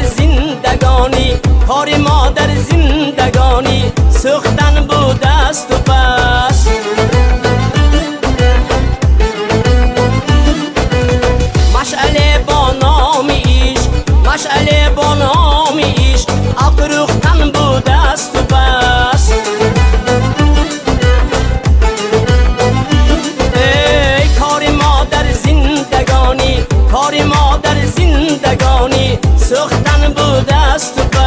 زندگانی، کار ما در زندگانی سوختن بود است و بس. مشعله با نام عشق، مشعله با نام عشق افروختن بود است و بس. ای کار ما در زندگانی، کار ما در زندگانی سوختن بود است و بس.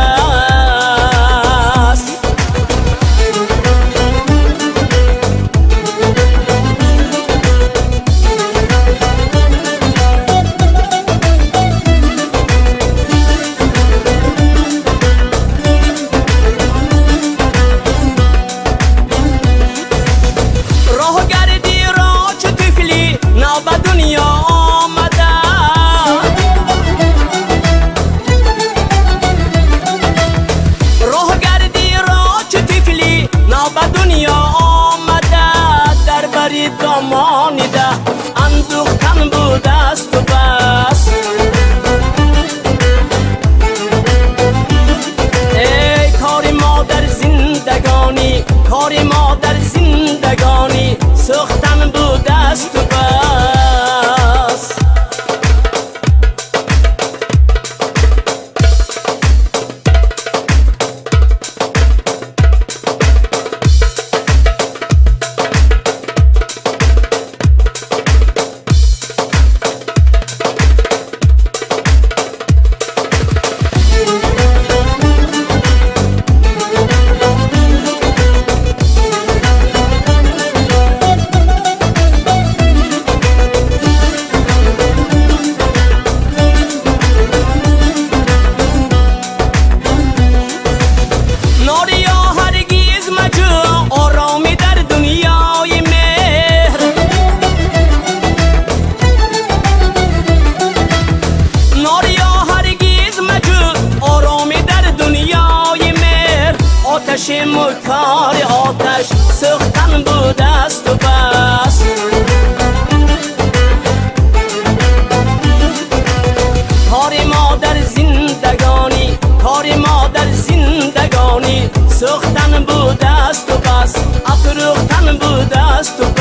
دامانیده اندوختن بود است و بس. ای کار ما در زندگانی، کار ما در زندگانی سوختن بود است و بس. آتش مکار آتش سوختن بود است و بس. کار ما در زندگانی، کار ما در زندگانی سوختن بود است و بس. افروختن بود است و بس.